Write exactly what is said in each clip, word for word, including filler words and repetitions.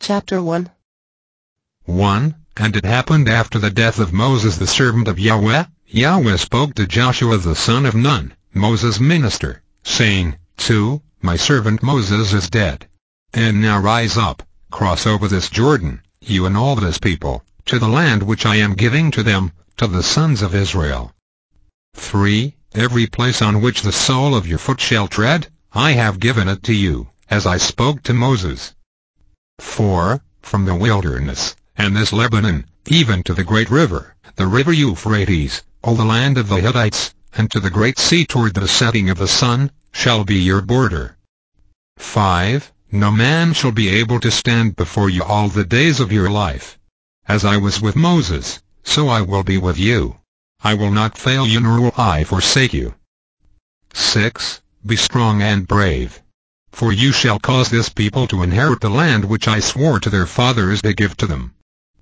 Chapter one. one. And it happened after the death of Moses the servant of Yahweh, Yahweh spoke to Joshua the son of Nun, Moses' minister, saying, two. My servant Moses is dead. And now rise up, cross over this Jordan, you and all this people, to the land which I am giving to them, to the sons of Israel. three. Every place on which the sole of your foot shall tread, I have given it to you, as I spoke to Moses. four. From the wilderness, and this Lebanon, even to the great river, the river Euphrates, all the land of the Hittites, and to the great sea toward the setting of the sun, shall be your border. five. No man shall be able to stand before you all the days of your life. As I was with Moses, so I will be with you. I will not fail you, nor will I forsake you. six. Be strong and brave. For you shall cause this people to inherit the land which I swore to their fathers to give to them.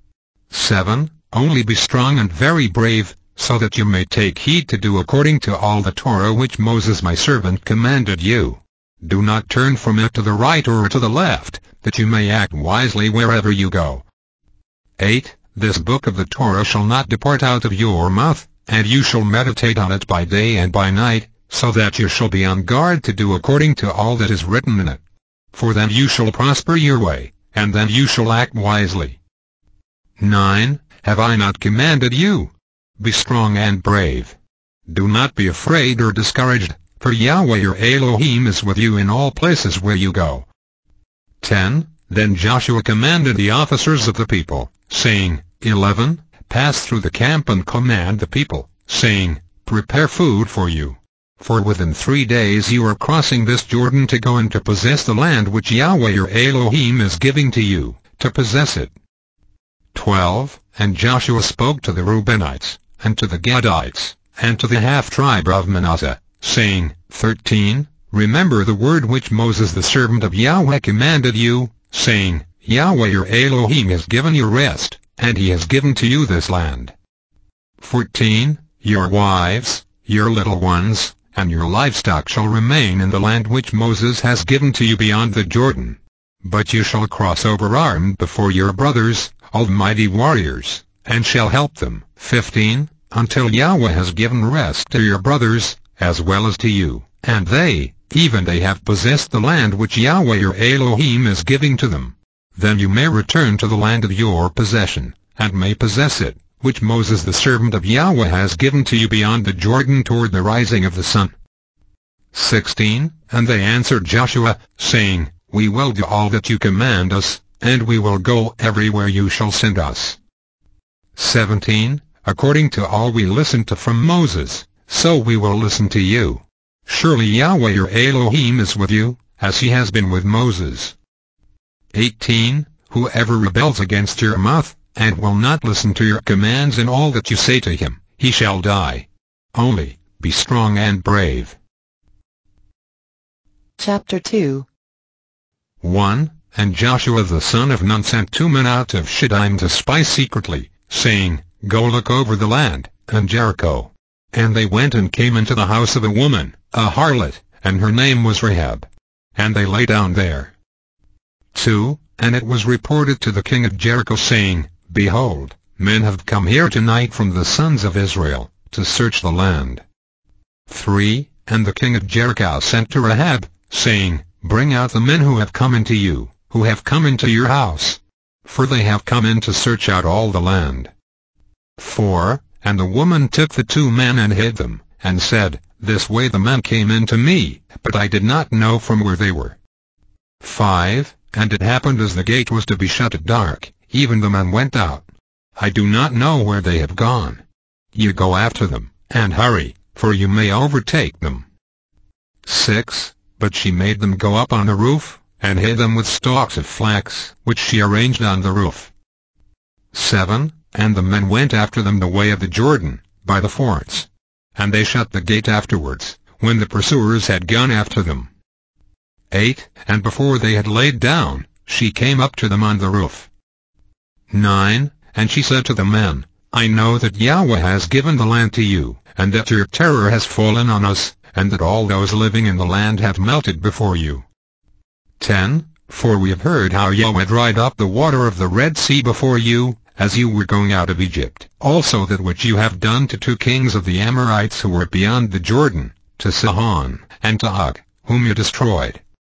seven. Only be strong and very brave, so that you may take heed to do according to all the Torah which Moses my servant commanded you. Do not turn from it to the right or to the left, that you may act wisely wherever you go. eight. This book of the Torah shall not depart out of your mouth, and you shall meditate on it by day and by night, so that you shall be on guard to do according to all that is written in it. For then you shall prosper your way, and then you shall act wisely. nine. Have I not commanded you? Be strong and brave. Do not be afraid or discouraged, for Yahweh your Elohim is with you in all places where you go. ten. Then Joshua commanded the officers of the people, saying, eleven. Pass through the camp and command the people, saying, Prepare food for you. For within three days you are crossing this Jordan to go and to possess the land which Yahweh your Elohim is giving to you, to possess it. twelve. And Joshua spoke to the Reubenites, and to the Gadites, and to the half-tribe of Manasseh, saying, thirteen. Remember the word which Moses the servant of Yahweh commanded you, saying, Yahweh your Elohim has given you rest, and he has given to you this land. fourteen. Your wives, your little ones, and your livestock shall remain in the land which Moses has given to you beyond the Jordan. But you shall cross over armed before your brothers, all mighty warriors, and shall help them. fifteen. Until Yahweh has given rest to your brothers, as well as to you, and they, even they have possessed the land which Yahweh your Elohim is giving to them. Then you may return to the land of your possession, and may possess it, which Moses the servant of Yahweh has given to you beyond the Jordan toward the rising of the sun. sixteen. And they answered Joshua, saying, We will do all that you command us, and we will go everywhere you shall send us. seventeen. According to all we listened to from Moses, so we will listen to you. Surely Yahweh your Elohim is with you, as he has been with Moses. eighteen. Whoever rebels against your mouth, and will not listen to your commands in all that you say to him, he shall die. Only, be strong and brave. Chapter two. one. And Joshua the son of Nun sent two men out of Shittim to spy secretly, saying, Go look over the land, and Jericho. And they went and came into the house of a woman, a harlot, and her name was Rahab. And they lay down there. two. And it was reported to the king of Jericho, saying, Behold, men have come here tonight from the sons of Israel, to search the land. three. And the king of Jericho sent to Rahab, saying, Bring out the men who have come into you, who have come into your house. For they have come in to search out all the land. four. And the woman took the two men and hid them, and said, This way the men came in to me, but I did not know from where they were. five. And it happened as the gate was to be shut at dark, even the men went out. I do not know where they have gone. You go after them, and hurry, for you may overtake them. six. But she made them go up on the roof, and hid them with stalks of flax, which she arranged on the roof. seven. And the men went after them the way of the Jordan, by the fords. And they shut the gate afterwards, when the pursuers had gone after them. eight. And before they had laid down, she came up to them on the roof. nine. And she said to the men, I know that Yahweh has given the land to you, and that your terror has fallen on us, and that all those living in the land have melted before you. ten. For we have heard how Yahweh dried up the water of the Red Sea before you, as you were going out of Egypt. Also that which you have done to two kings of the Amorites who were beyond the Jordan, to Sihon and to Og, whom you destroyed.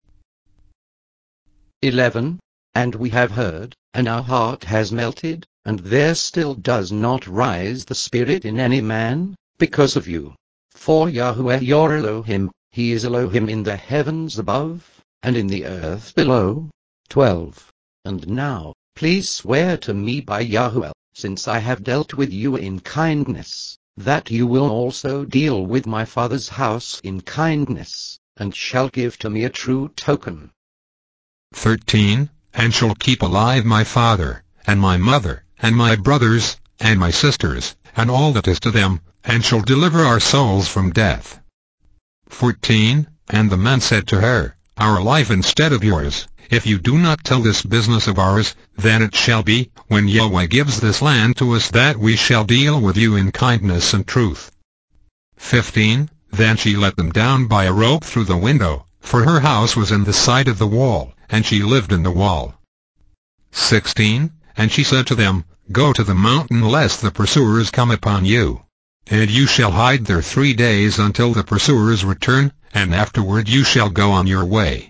eleven. And we have heard, and our heart has melted, and there still does not rise the spirit in any man, because of you. For Yahweh your Elohim, he is Elohim in the heavens above, and in the earth below. twelve. And now, please swear to me by Yahweh, since I have dealt with you in kindness, that you will also deal with my father's house in kindness, and shall give to me a true token. thirteen. And shall keep alive my father, and my mother, and my brothers, and my sisters, and all that is to them, and shall deliver our souls from death. fourteen. And the men said to her, Our life instead of yours, if you do not tell this business of ours, then it shall be, when Yahweh gives this land to us, that we shall deal with you in kindness and truth. fifteen. Then she let them down by a rope through the window, for her house was in the side of the wall, and she lived in the wall. sixteen. And she said to them, Go to the mountain lest the pursuers come upon you. And you shall hide there three days until the pursuers return, and afterward you shall go on your way.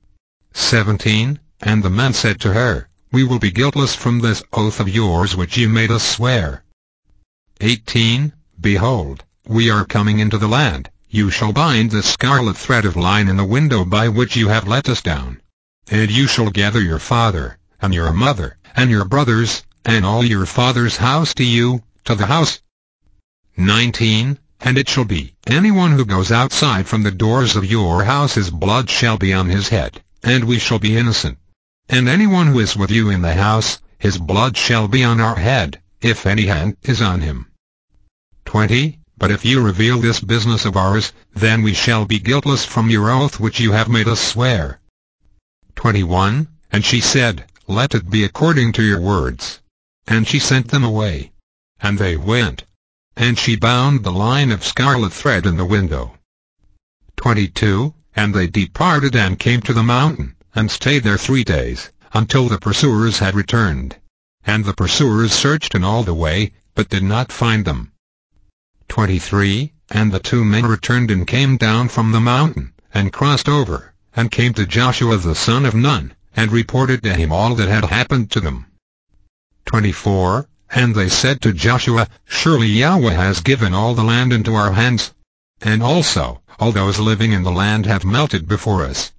seventeen. And the men said to her, We will be guiltless from this oath of yours which you made us swear. eighteen. Behold, we are coming into the land. You shall bind the scarlet thread of line in the window by which you have let us down. And you shall gather your father, and your mother, and your brothers, and all your father's house to you, to the house. nineteen. And it shall be, anyone who goes outside from the doors of your house, his blood shall be on his head, and we shall be innocent. And anyone who is with you in the house, his blood shall be on our head, if any hand is on him. twenty. But if you reveal this business of ours, then we shall be guiltless from your oath which you have made us swear. twenty-one. And she said, Let it be according to your words. And she sent them away. And they went. And she bound the line of scarlet thread in the window. twenty-two. And they departed and came to the mountain, and stayed there three days, until the pursuers had returned. And the pursuers searched in all the way, but did not find them. twenty-three. And the two men returned and came down from the mountain, and crossed over, and came to Joshua the son of Nun, and reported to him all that had happened to them. twenty-four. And they said to Joshua, Surely Yahweh has given all the land into our hands, and also all those living in the land have melted before us.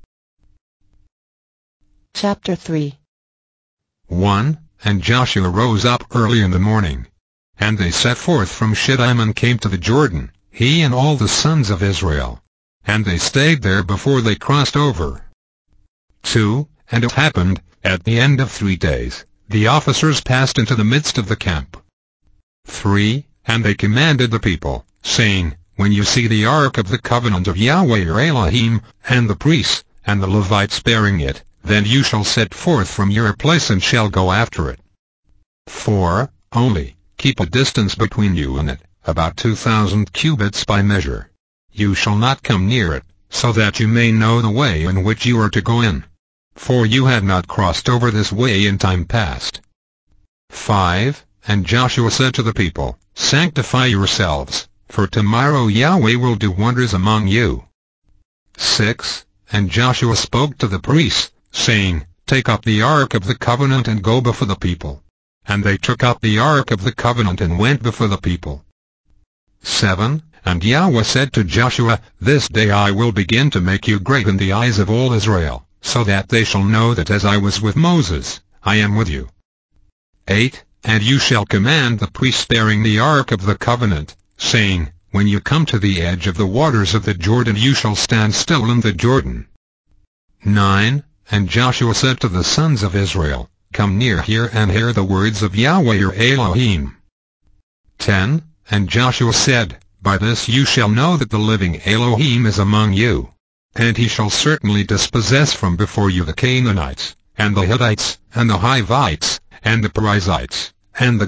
Chapter three. one. And Joshua rose up early in the morning, and they set forth from Shittim and came to the Jordan, he and all the sons of Israel. And they stayed there before they crossed over. two. And it happened, at the end of three days, the officers passed into the midst of the camp. three. And they commanded the people, saying, When you see the ark of the covenant of Yahweh your Elohim, and the priests, and the Levites bearing it, then you shall set forth from your place and shall go after it. four. Only, keep a distance between you and it, about two thousand cubits by measure. You shall not come near it, so that you may know the way in which you are to go in. For you have not crossed over this way in time past. five. And Joshua said to the people, Sanctify yourselves, for tomorrow Yahweh will do wonders among you. six. And Joshua spoke to the priests, saying, Take up the ark of the covenant and go before the people. And they took up the ark of the covenant and went before the people. seven. And Yahweh said to Joshua, This day I will begin to make you great in the eyes of all Israel, so that they shall know that as I was with Moses, I am with you. eight. And you shall command the priests bearing the ark of the covenant, saying, When you come to the edge of the waters of the Jordan you shall stand still in the Jordan. nine. And Joshua said to the sons of Israel, Come near here and hear the words of Yahweh your Elohim. ten. And Joshua said, By this you shall know that the living Elohim is among you. And he shall certainly dispossess from before you the Canaanites, and the Hittites, and the Hivites, and the Perizzites, and the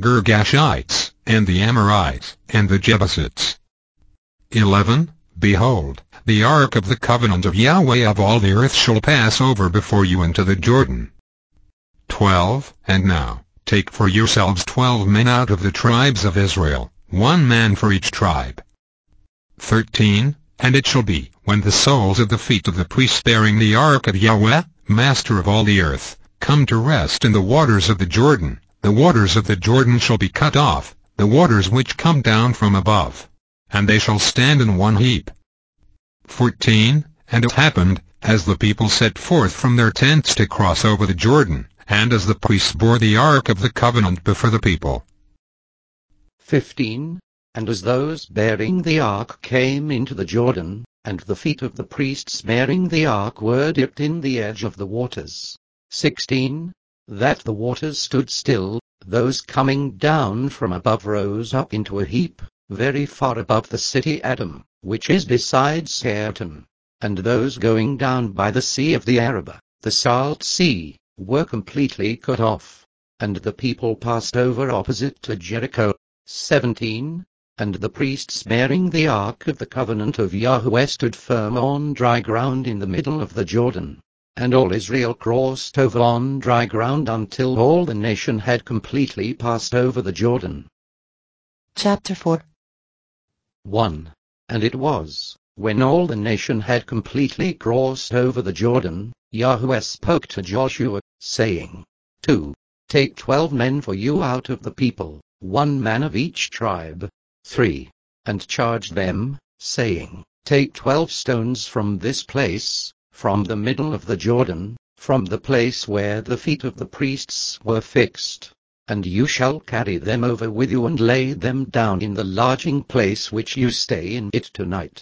Girgashites, and the Amorites, and the Jebusites. eleven. Behold, the ark of the covenant of Yahweh of all the earth shall pass over before you into the Jordan. twelve. And now, take for yourselves twelve men out of the tribes of Israel, one man for each tribe. thirteen. And it shall be, when the soles of the feet of the priests bearing the ark of Yahweh, Master of all the earth, come to rest in the waters of the Jordan, the waters of the Jordan shall be cut off, the waters which come down from above, and they shall stand in one heap. fourteen. And it happened, as the people set forth from their tents to cross over the Jordan, and as the priests bore the ark of the covenant before the people. fifteen. And as those bearing the ark came into the Jordan, and the feet of the priests bearing the ark were dipped in the edge of the waters. sixteen. That the waters stood still, those coming down from above rose up into a heap, very far above the city Adam, which is beside Seirton. And those going down by the sea of the Arabah, the salt sea, were completely cut off. And the people passed over opposite to Jericho. seventeen. And the priests bearing the ark of the covenant of Yahweh stood firm on dry ground in the middle of the Jordan. And all Israel crossed over on dry ground until all the nation had completely passed over the Jordan. Chapter four. one. And it was, when all the nation had completely crossed over the Jordan, Yahweh spoke to Joshua, saying, two. Take twelve men for you out of the people, one man of each tribe. three. And charge them, saying, Take twelve stones from this place, from the middle of the Jordan, from the place where the feet of the priests were fixed, and you shall carry them over with you and lay them down in the lodging place which you stay in it tonight.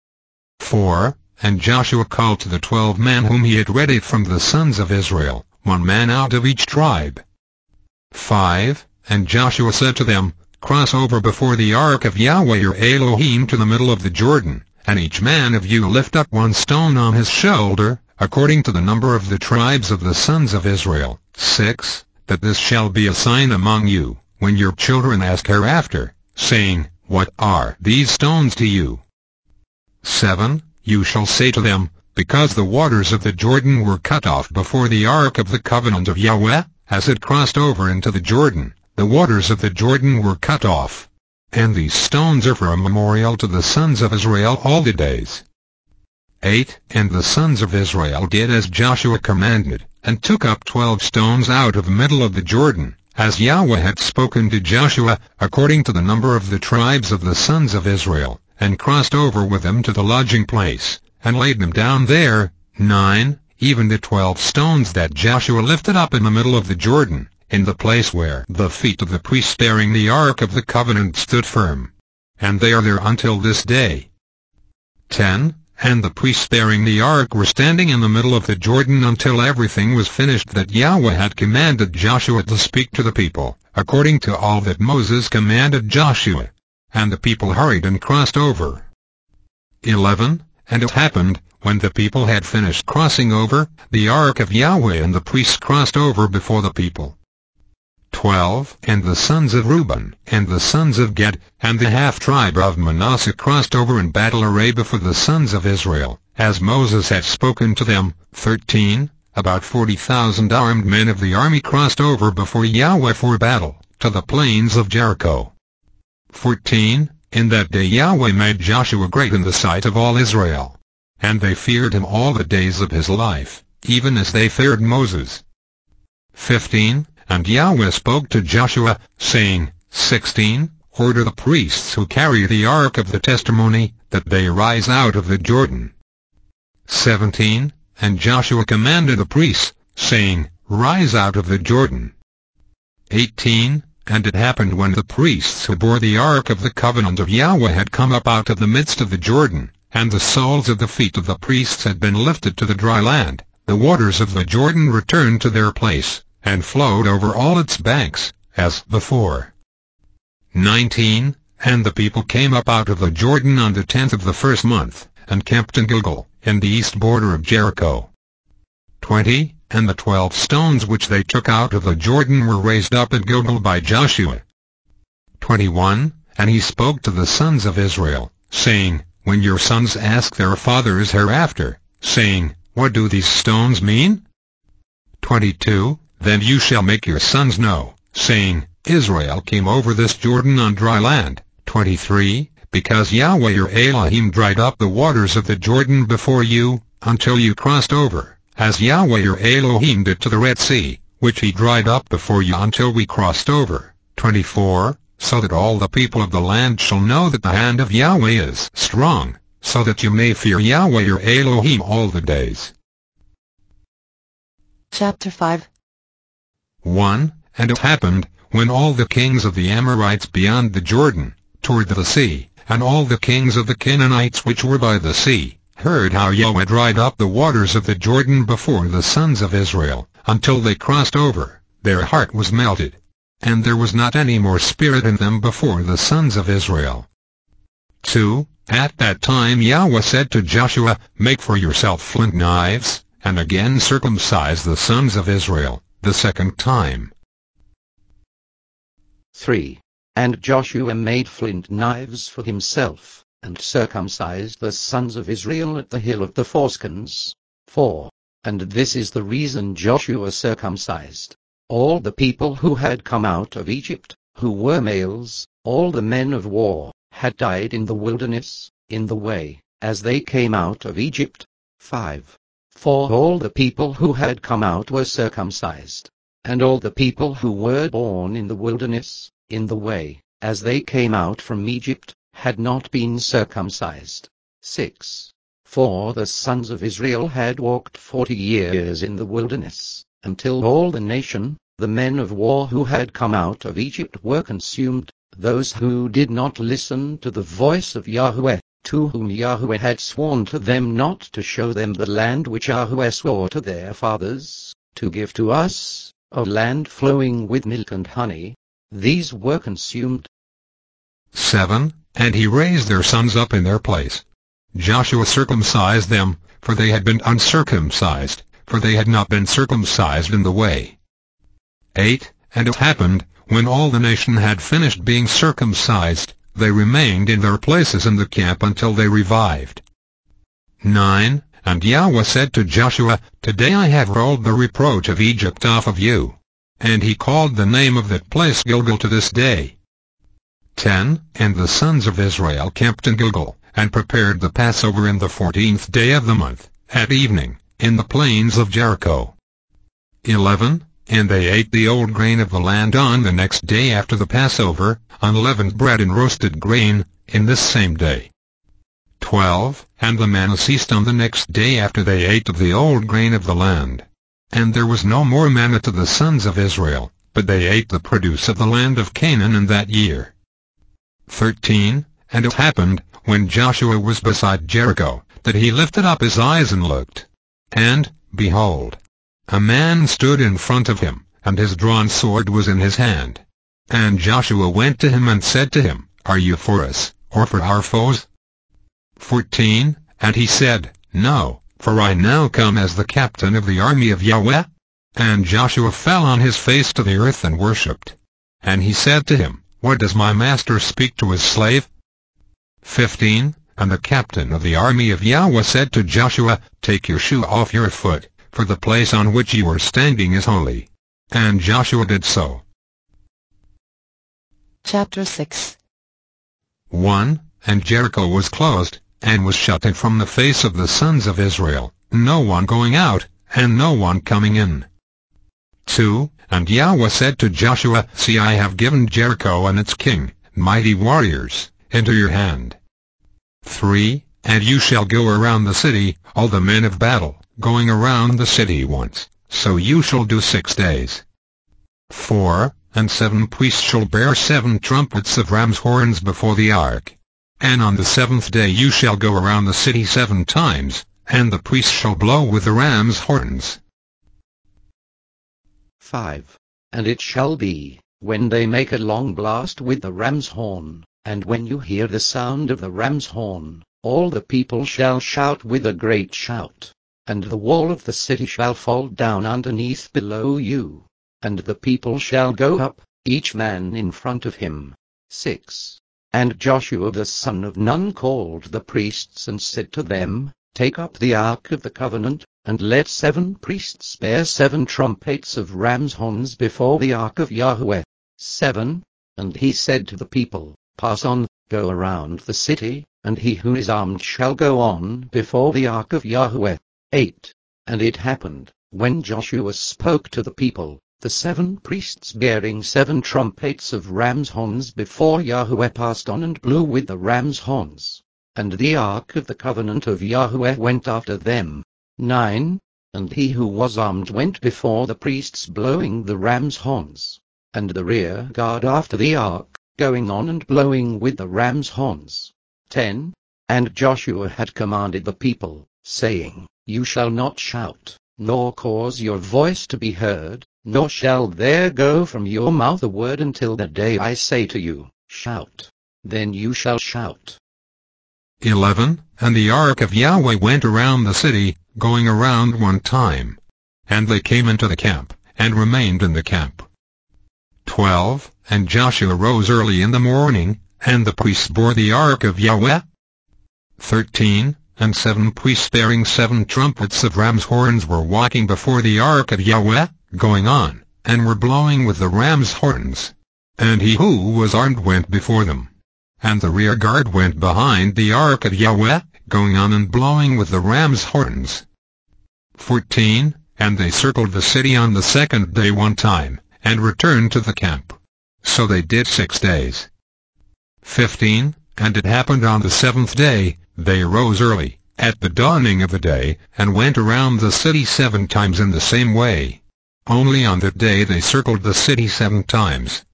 four. And Joshua called to the twelve men whom he had ready from the sons of Israel, one man out of each tribe. five. And Joshua said to them, Cross over before the ark of Yahweh your Elohim to the middle of the Jordan, and each man of you lift up one stone on his shoulder, according to the number of the tribes of the sons of Israel. six. That this shall be a sign among you, when your children ask hereafter, saying, What are these stones to you? seven. You shall say to them, Because the waters of the Jordan were cut off before the ark of the covenant of Yahweh, as it crossed over into the Jordan, the waters of the Jordan were cut off. And these stones are for a memorial to the sons of Israel all the days. eight. And the sons of Israel did as Joshua commanded, and took up twelve stones out of the middle of the Jordan, as Yahweh had spoken to Joshua, according to the number of the tribes of the sons of Israel, and crossed over with them to the lodging place, and laid them down there. nine. Even the twelve stones that Joshua lifted up in the middle of the Jordan, in the place where the feet of the priests bearing the ark of the covenant stood firm. And they are there until this day. ten. And the priests bearing the ark were standing in the middle of the Jordan until everything was finished that Yahweh had commanded Joshua to speak to the people, according to all that Moses commanded Joshua. And the people hurried and crossed over. eleven. And it happened, when the people had finished crossing over, the ark of Yahweh and the priests crossed over before the people. twelve. And the sons of Reuben, and the sons of Gad, and the half-tribe of Manasseh crossed over in battle array before the sons of Israel, as Moses had spoken to them. thirteen. About forty thousand armed men of the army crossed over before Yahweh for battle, to the plains of Jericho. fourteen. In that day Yahweh made Joshua great in the sight of all Israel. And they feared him all the days of his life, even as they feared Moses. fifteen. And Yahweh spoke to Joshua, saying, sixteen. Order the priests who carry the ark of the testimony, that they rise out of the Jordan. seventeen. And Joshua commanded the priests, saying, Rise out of the Jordan. eighteen. And it happened when the priests who bore the ark of the covenant of Yahweh had come up out of the midst of the Jordan, and the soles of the feet of the priests had been lifted to the dry land, the waters of the Jordan returned to their place, and flowed over all its banks, as before. nineteen. And the people came up out of the Jordan on the tenth of the first month, and camped in Gilgal, in the east border of Jericho. twenty. And the twelve stones which they took out of the Jordan were raised up at Gilgal by Joshua. twenty-one. And he spoke to the sons of Israel, saying, when your sons ask their fathers hereafter, saying, What do these stones mean? twenty-two. Then you shall make your sons know, saying, Israel came over this Jordan on dry land. twenty-three. Because Yahweh your Elohim dried up the waters of the Jordan before you, until you crossed over, as Yahweh your Elohim did to the Red Sea, which he dried up before you until we crossed over. twenty-four. So that all the people of the land shall know that the hand of Yahweh is strong, so that you may fear Yahweh your Elohim all the days. Chapter five. one. And it happened, when all the kings of the Amorites beyond the Jordan, toward the sea, and all the kings of the Canaanites which were by the sea, heard how Yahweh dried up the waters of the Jordan before the sons of Israel, until they crossed over, their heart was melted, and there was not any more spirit in them before the sons of Israel. two. At that time Yahweh said to Joshua, Make for yourself flint knives, and again circumcise the sons of Israel, the second time. three. And Joshua made flint knives for himself, and circumcised the sons of Israel at the hill of the foreskins. four. And this is the reason Joshua circumcised all the people who had come out of Egypt, who were males, all the men of war, had died in the wilderness, in the way, as they came out of Egypt. five. For all the people who had come out were circumcised, and all the people who were born in the wilderness, in the way, as they came out from Egypt, had not been circumcised. six. For the sons of Israel had walked forty years in the wilderness, until all the nation, the men of war who had come out of Egypt, were consumed, those who did not listen to the voice of Yahweh, to whom Yahweh had sworn to them not to show them the land which Yahweh swore to their fathers, to give to us, a land flowing with milk and honey. These were consumed. seven. And he raised their sons up in their place. Joshua circumcised them, for they had been uncircumcised, for they had not been circumcised in the way. eight. And it happened, when all the nation had finished being circumcised, they remained in their places in the camp until they revived. nine. And Yahweh said to Joshua, Today I have rolled the reproach of Egypt off of you. And he called the name of that place Gilgal to this day. ten. And the sons of Israel camped in Gilgal, and prepared the Passover in the fourteenth day of the month, at evening, in the plains of Jericho. eleven. And they ate the old grain of the land on the next day after the Passover, unleavened bread and roasted grain, in this same day. twelve. And the manna ceased on the next day after they ate of the old grain of the land. And there was no more manna to the sons of Israel, but they ate the produce of the land of Canaan in that year. thirteen. And it happened, when Joshua was beside Jericho, that he lifted up his eyes and looked. And, behold, a man stood in front of him, and his drawn sword was in his hand. And Joshua went to him and said to him, Are you for us, or for our foes? fourteen. And he said, No, for I now come as the captain of the army of Yahweh. And Joshua fell on his face to the earth and worshipped. And he said to him, What does my master speak to his slave? fifteen. And the captain of the army of Yahweh said to Joshua, Take your shoe off your foot, for the place on which you are standing is holy. And Joshua did so. Chapter six. one. And Jericho was closed, and was shut in from the face of the sons of Israel, no one going out, and no one coming in. two. And Yahweh said to Joshua, See, I have given Jericho and its king, mighty warriors, into your hand. three. And you shall go around the city, all the men of battle, going around the city once, so you shall do six days. four. And seven priests shall bear seven trumpets of ram's horns before the ark. And on the seventh day you shall go around the city seven times, and the priests shall blow with the ram's horns. five. And it shall be, when they make a long blast with the ram's horn, and when you hear the sound of the ram's horn, all the people shall shout with a great shout, and the wall of the city shall fall down underneath below you, and the people shall go up, each man in front of him. six. And Joshua the son of Nun called the priests and said to them, Take up the ark of the covenant, and let seven priests bear seven trumpets of ram's horns before the ark of Yahweh. seven. And he said to the people, Pass on, go around the city, and he who is armed shall go on before the ark of Yahweh. eight. And it happened, when Joshua spoke to the people, the seven priests bearing seven trumpets of ram's horns before Yahweh passed on and blew with the ram's horns. And the ark of the covenant of Yahweh went after them. nine. And he who was armed went before the priests blowing the ram's horns, and the rear guard after the ark, going on and blowing with the ram's horns. ten. And Joshua had commanded the people, saying, You shall not shout, nor cause your voice to be heard, nor shall there go from your mouth a word until the day I say to you, Shout. Then you shall shout. eleven. And the ark of Yahweh went around the city, going around one time. And they came into the camp, and remained in the camp. twelve. And Joshua rose early in the morning, and the priests bore the ark of Yahweh. thirteen. And seven priests bearing seven trumpets of ram's horns were walking before the ark of Yahweh, going on, and were blowing with the ram's horns. And he who was armed went before them. And the rear guard went behind the ark of Yahweh, going on and blowing with the ram's horns. fourteen. And they circled the city on the second day one time, and returned to the camp. So they did six days. fifteen. And it happened on the seventh day, they arose early, at the dawning of the day, and went around the city seven times in the same way. Only on that day they circled the city seven times.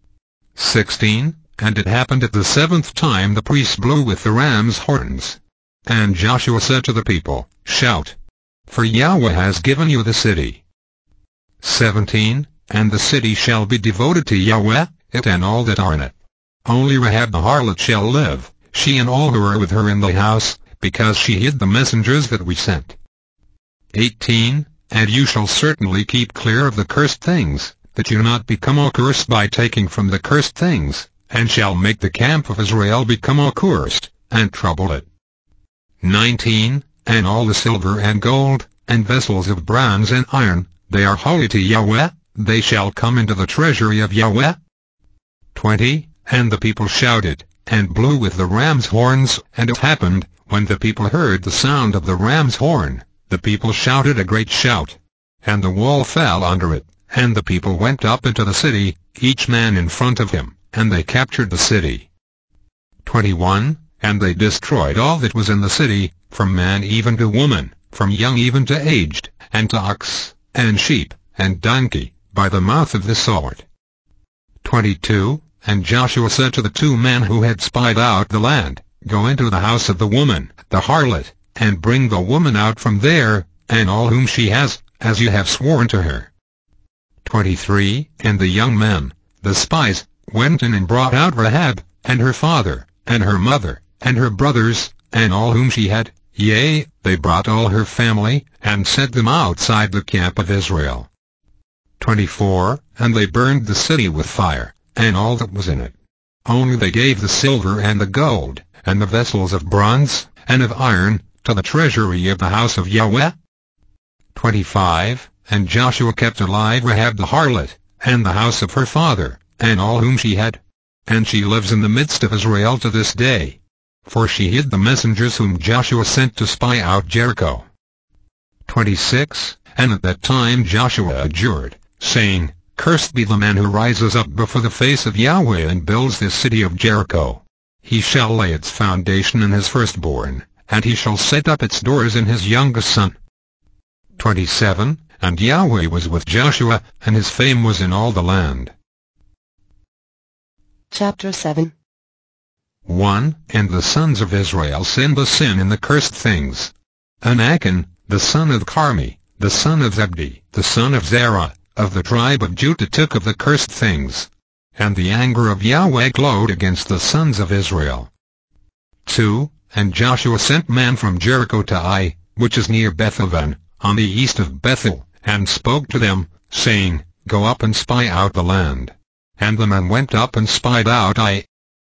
sixteen. And it happened at the seventh time the priests blew with the ram's horns. And Joshua said to the people, Shout! For Yahweh has given you the city. seventeen. And the city shall be devoted to Yahweh, it and all that are in it. Only Rahab the harlot shall live, she and all who are with her in the house, because she hid the messengers that we sent. eighteen. And you shall certainly keep clear of the cursed things, that you not become accursed by taking from the cursed things, and shall make the camp of Israel become accursed, and trouble it. nineteen. And all the silver and gold, and vessels of bronze and iron, they are holy to Yahweh, they shall come into the treasury of Yahweh. twenty. And the people shouted, and blew with the ram's horns, and it happened, when the people heard the sound of the ram's horn, the people shouted a great shout. And the wall fell under it, and the people went up into the city, each man in front of him, and they captured the city. twenty-one. And they destroyed all that was in the city, from man even to woman, from young even to aged, and to ox, and sheep, and donkey, by the mouth of the sword. twenty-two. And Joshua said to the two men who had spied out the land, Go into the house of the woman, the harlot, and bring the woman out from there, and all whom she has, as you have sworn to her. twenty-three. And the young men, the spies, went in and brought out Rahab, and her father, and her mother, and her brothers, and all whom she had, yea, they brought all her family, and set them outside the camp of Israel. twenty-four. And they burned the city with fire, and all that was in it. Only they gave the silver and the gold, and the vessels of bronze, and of iron, to the treasury of the house of Yahweh. twenty-five. And Joshua kept alive Rahab the harlot, and the house of her father, and all whom she had. And she lives in the midst of Israel to this day. For she hid the messengers whom Joshua sent to spy out Jericho. twenty-six. And at that time Joshua adjured, saying, Cursed be the man who rises up before the face of Yahweh and builds this city of Jericho. He shall lay its foundation in his firstborn, and he shall set up its doors in his youngest son. twenty-seven. And Yahweh was with Joshua, and his fame was in all the land. Chapter seven. one. And the sons of Israel sinned the sin in the cursed things. And Achan, the son of Carmi, the son of Zabdi, the son of Zerah, of the tribe of Judah took of the cursed things. And the anger of Yahweh glowed against the sons of Israel. two. And Joshua sent men from Jericho to Ai, which is near Bethaven, on the east of Bethel, and spoke to them, saying, Go up and spy out the land. And the men went up and spied out Ai.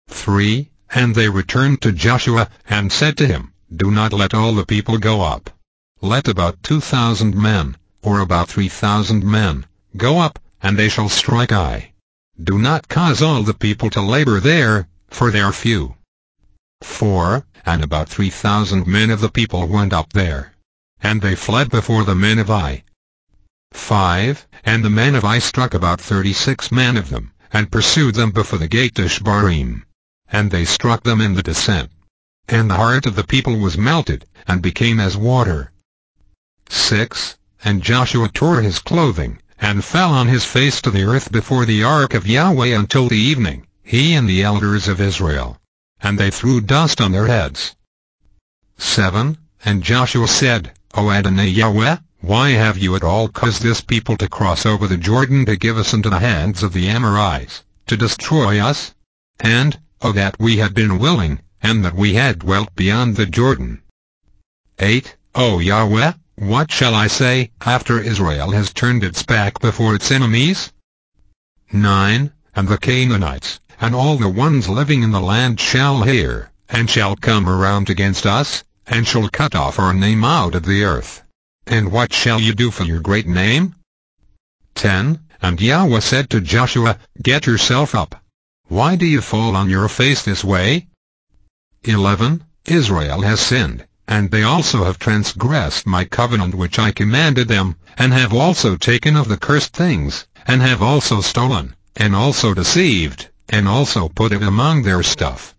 three. And they returned to Joshua, and said to him, Do not let all the people go up. Let about two thousand men, or about three thousand men, go up, and they shall strike Ai. Do not cause all the people to labor there, for they are few. four. And about three thousand men of the people went up there. And they fled before the men of Ai. five. And the men of Ai struck about thirty-six men of them, and pursued them before the gate to Shbarim. And they struck them in the descent. And the heart of the people was melted, and became as water. six. And Joshua tore his clothing, and fell on his face to the earth before the ark of Yahweh until the evening, he and the elders of Israel. And they threw dust on their heads. seven. And Joshua said, O Adonai Yahweh, why have you at all caused this people to cross over the Jordan to give us into the hands of the Amorites, to destroy us? And, O that we had been willing, and that we had dwelt beyond the Jordan. eight. O Yahweh, what shall I say after Israel has turned its back before its enemies? nine. And the Canaanites, and all the ones living in the land shall hear, and shall come around against us, and shall cut off our name out of the earth. And what shall you do for your great name? ten. And Yahweh said to Joshua, Get yourself up. Why do you fall on your face this way? eleven. Israel has sinned, and they also have transgressed my covenant which I commanded them, and have also taken of the cursed things, and have also stolen, and also deceived, and also put it among their stuff.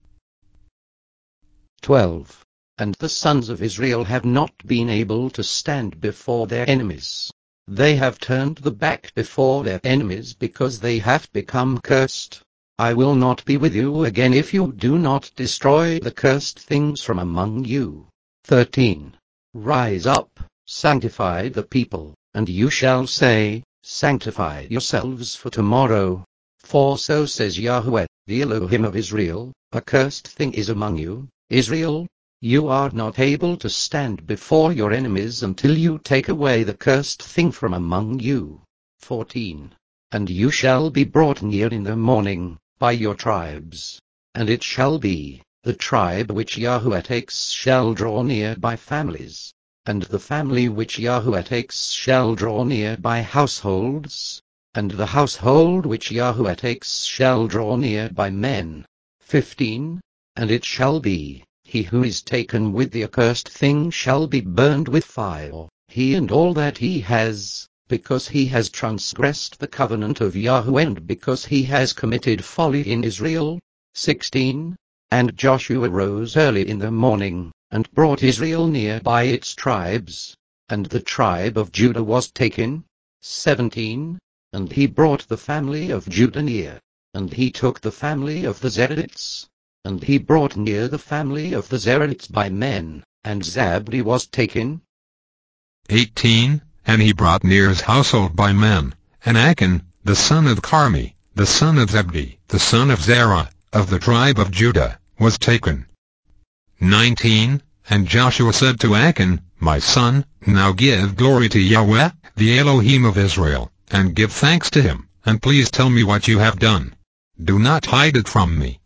twelve. And the sons of Israel have not been able to stand before their enemies. They have turned the back before their enemies because they have become cursed. I will not be with you again if you do not destroy the cursed things from among you. thirteen. Rise up, sanctify the people, and you shall say, Sanctify yourselves for tomorrow. For so says Yahweh, the Elohim of Israel, a cursed thing is among you, Israel. You are not able to stand before your enemies until you take away the cursed thing from among you. fourteen. And you shall be brought near in the morning, by your tribes. And it shall be, the tribe which Yahweh takes shall draw near by families, and the family which Yahweh takes shall draw near by households, and the household which Yahweh takes shall draw near by men. fifteen. And it shall be, he who is taken with the accursed thing shall be burned with fire, he and all that he has, because he has transgressed the covenant of Yahweh and because he has committed folly in Israel. sixteen. And Joshua rose early in the morning, and brought Israel near by its tribes, and the tribe of Judah was taken. seventeen. And he brought the family of Judah near, and he took the family of the Zerahs, and he brought near the family of the Zerahs by men, and Zabdi was taken. eighteen. And he brought near his household by men, and Achan, the son of Carmi, the son of Zabdi, the son of Zerah, of the tribe of Judah, was taken. nineteen. And Joshua said to Achan, My son, now give glory to Yahweh, the Elohim of Israel, and give thanks to him, and please tell me what you have done. Do not hide it from me.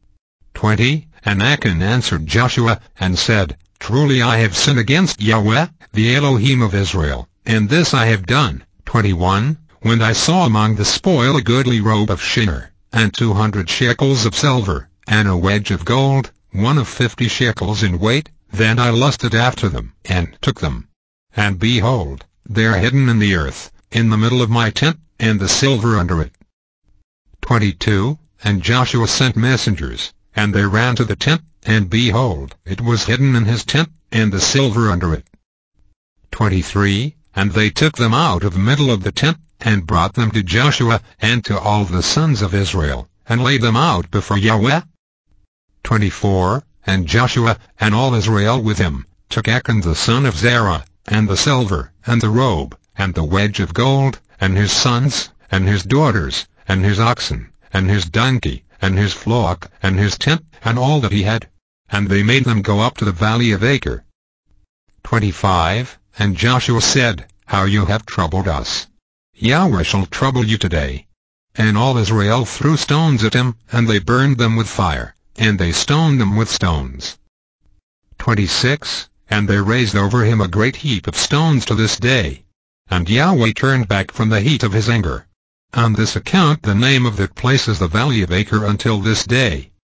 twenty. And Achan answered Joshua, and said, Truly I have sinned against Yahweh, the Elohim of Israel, and this I have done. twenty-one. When I saw among the spoil a goodly robe of Shinar, and two hundred shekels of silver, and a wedge of gold, one of fifty shekels in weight, then I lusted after them, and took them. And behold, they are hidden in the earth, in the middle of my tent, and the silver under it. twenty-two. And Joshua sent messengers, and they ran to the tent, and behold, it was hidden in his tent, and the silver under it. twenty-three. And they took them out of the middle of the tent, and brought them to Joshua, and to all the sons of Israel, and laid them out before Yahweh. twenty-four. And Joshua, and all Israel with him, took Achan the son of Zerah, and the silver, and the robe, and the wedge of gold, and his sons, and his daughters, and his oxen, and his donkey, and his flock, and his tent, and all that he had. And they made them go up to the valley of Achor. twenty-five. And Joshua said, How you have troubled us! Yahweh shall trouble you today. And all Israel threw stones at him, and they burned them with fire, and they stoned them with stones. twenty-six And they raised over him a great heap of stones to this day. And Yahweh turned back from the heat of his anger. On this account the name of that place is the Valley of Achor until this day.